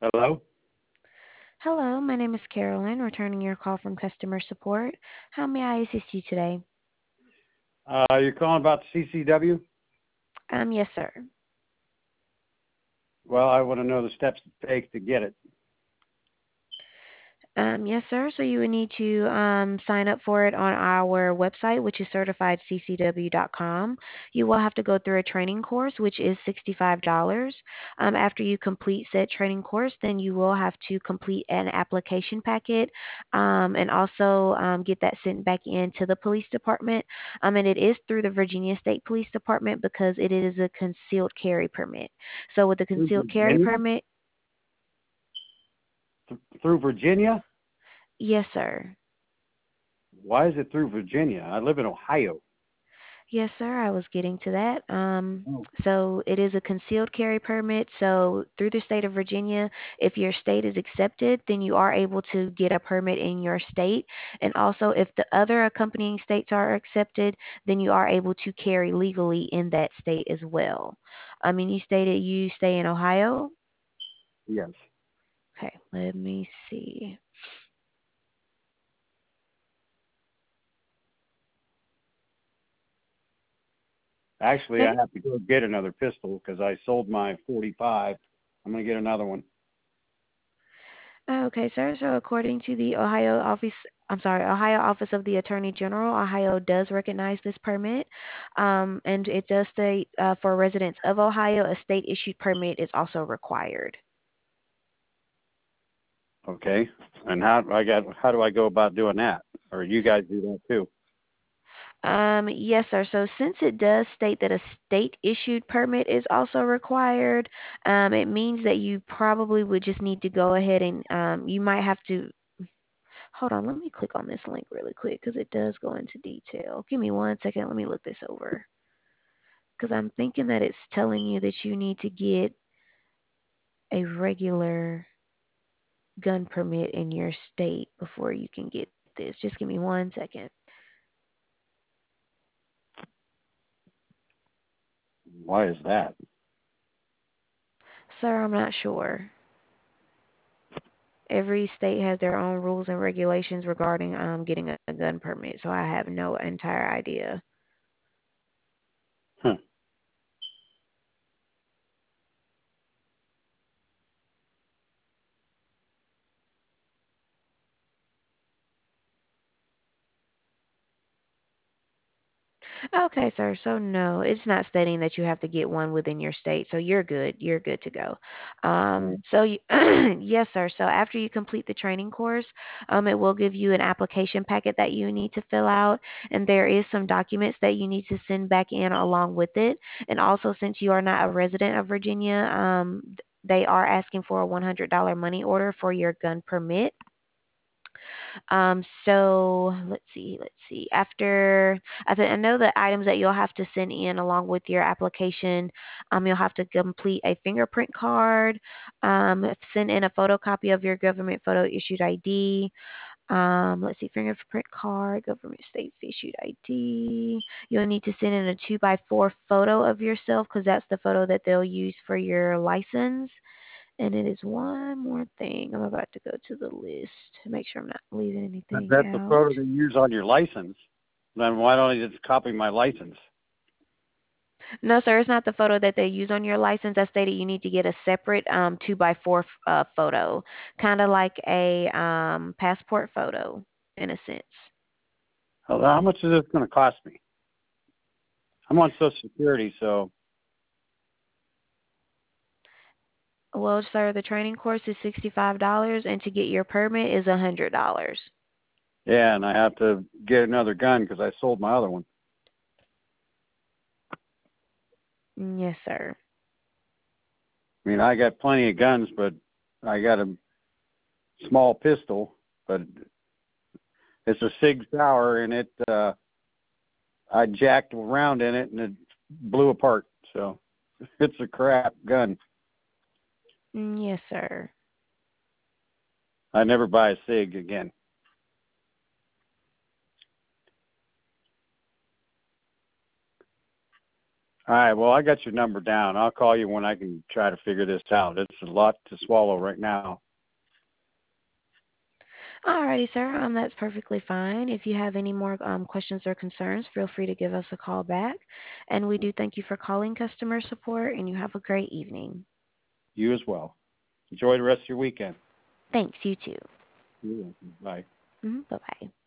Hello? Hello, my name is Carolyn, returning your call from customer support. How may I assist you today? You're calling about the CCW? Yes, sir. Well, I want to know the steps to take to get it. Yes, sir. So you would need to sign up for it on our website, which is certifiedccw.com. You will have to go through a training course, which is $65. After you complete said training course, then you will have to complete an application packet and also get that sent back into the police department. And it is through the Virginia State Police Department because it is a concealed carry permit. So with the Through concealed carry Virginia? permit, Through Virginia? yes, sir. Why is it through Virginia? I live in Ohio. Yes, sir. I was getting to that. Oh. So it is a concealed carry permit. So through the state of Virginia, if your state is accepted, then you are able to get a permit in your state. And also, if the other accompanying states are accepted, then you are able to carry legally in that state as well. I mean, you stated you stay in Ohio. Yes. Okay, let me see. Actually, I Okay. have to go get another pistol because I sold my 45. I'm going to get another one. Okay, sir. So according to the Ohio Office of the Attorney General, Ohio does recognize this permit, and it does state for residents of Ohio, a state-issued permit is also required. Okay. And how do I go about doing that? Or you guys do that too? Yes, sir. So since it does state that a state-issued permit is also required, it means that you probably would just need to go ahead and you might have to. Hold on, let me click on this link really quick because it does go into detail. Give me 1 second. Let me look this over. Because I'm thinking that it's telling you that you need to get a regular gun permit in your state before you can get this. Just give me 1 second. Why is that? Sir, I'm not sure. Every state has their own rules and regulations regarding getting a gun permit, so I have no entire idea. Huh. Okay, sir. So no, it's not stating that you have to get one within your state. So you're good. You're good to go. So you, yes, sir. So after you complete the training course, it will give you an application packet that you need to fill out, and there is some documents that you need to send back in along with it. And also, since you are not a resident of Virginia, they are asking for a $100 money order for your gun permit. So let's see. I know the items that you'll have to send in along with your application. You'll have to complete a fingerprint card. Send in a photocopy of your government photo issued ID. Let's see, fingerprint card, government state issued ID. You'll need to send in a 2x4 photo of yourself because that's the photo that they'll use for your license. And it is one more thing. I'm about to go to the list to make sure I'm not leaving anything That's the out. photo they use on your license. Then why don't I just copy my license? No, sir, it's not the photo that they use on your license. I stated you need to get a separate 2x4 photo, kind of like a passport photo in a sense. How much is this going to cost me? I'm on Social Security, so Well, sir, the training course is $65, and to get your permit is $100. yeah, and I have to get another gun because I sold my other one. Yes, sir. I mean, I got plenty of guns, but I got a small pistol, but it's a Sig Sauer, and I jacked around in it, and it blew apart. So it's a crap gun. Yes, sir. I never buy a Sig again. All right. Well, I got your number down. I'll call you when I can try to figure this out. It's a lot to swallow right now. Alrighty, sir. That's perfectly fine. If you have any more questions or concerns, feel free to give us a call back. And we do thank you for calling customer support, and you have a great evening. You as well. Enjoy the rest of your weekend. Thanks. You too. You're welcome. Bye. Bye-bye.